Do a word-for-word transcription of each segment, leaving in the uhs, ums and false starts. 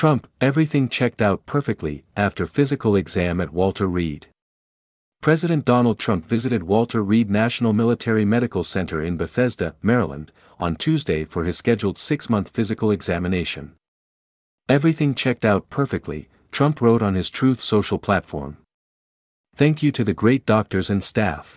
Trump, everything checked out perfectly after physical exam at Walter Reed. President Donald Trump visited Walter Reed National Military Medical Center in Bethesda, Maryland, on Tuesday for his scheduled six-month physical examination. Everything checked out perfectly, Trump wrote on his Truth Social platform. Thank you to the great doctors and staff.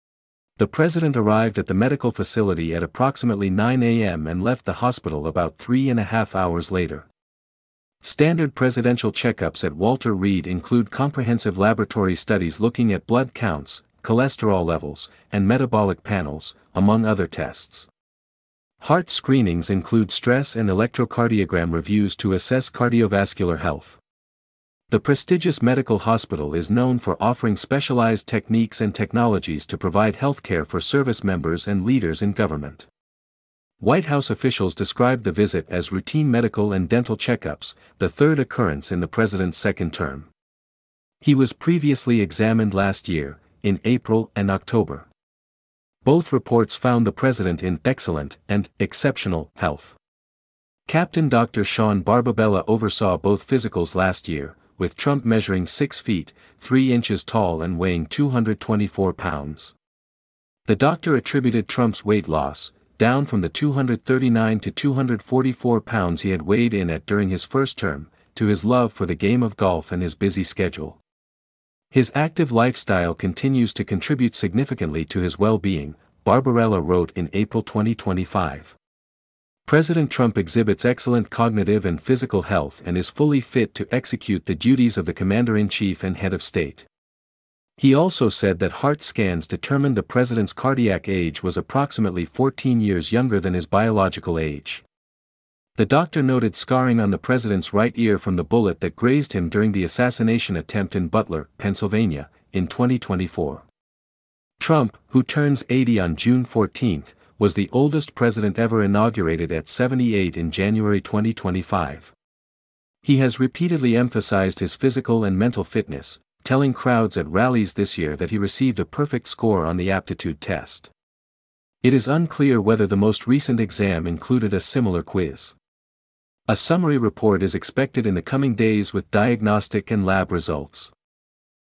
The president arrived at the medical facility at approximately nine a m and left the hospital about three and a half hours later. Standard presidential checkups at Walter Reed include comprehensive laboratory studies looking at blood counts, cholesterol levels, and metabolic panels, among other tests. Heart screenings include stress and electrocardiogram reviews to assess cardiovascular health. The prestigious medical hospital is known for offering specialized techniques and technologies to provide healthcare for service members and leaders in government. White House officials described the visit as routine medical and dental checkups, the third occurrence in the president's second term. He was previously examined last year, in April and October. Both reports found the president in excellent and exceptional health. Captain Doctor Sean Barbabella oversaw both physicals last year, with Trump measuring six feet, three inches tall and weighing two hundred twenty-four pounds. The doctor attributed Trump's weight loss, down from the two hundred thirty-nine to two hundred forty-four pounds he had weighed in at during his first term, to his love for the game of golf and his busy schedule. His active lifestyle continues to contribute significantly to his well-being, Barbarella wrote in April twenty twenty-five. President Trump exhibits excellent cognitive and physical health and is fully fit to execute the duties of the Commander-in-Chief and Head of State. He also said that heart scans determined the president's cardiac age was approximately fourteen years younger than his biological age. The doctor noted scarring on the president's right ear from the bullet that grazed him during the assassination attempt in Butler, Pennsylvania, in twenty twenty-four. Trump, who turns eighty on June fourteenth, was the oldest president ever inaugurated at seventy-eight in January twenty twenty-five. He has repeatedly emphasized his physical and mental fitness, telling crowds at rallies this year that he received a perfect score on the aptitude test. It is unclear whether the most recent exam included a similar quiz. A summary report is expected in the coming days with diagnostic and lab results.